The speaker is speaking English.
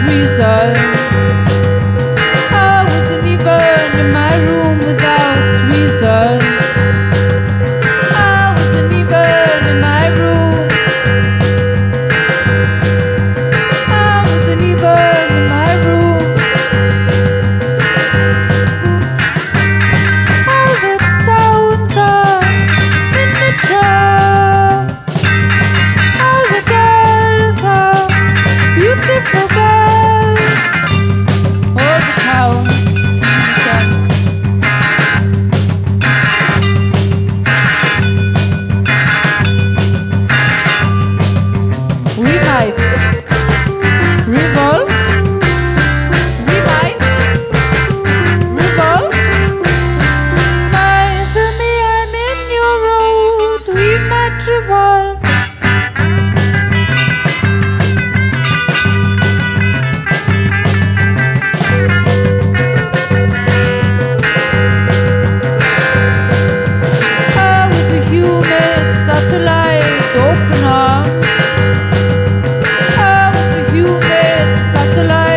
reason. I wasn't even in my room without reason. I wasn't even in my room. I wasn't even in my room. All the towns are miniature. All the girls are beautiful girls. All the towns miniature. We might revolve. We might revolve. Neither me, I'm in your road. We might revolve. I was a humid satellite, open armed. I was a humid satellite.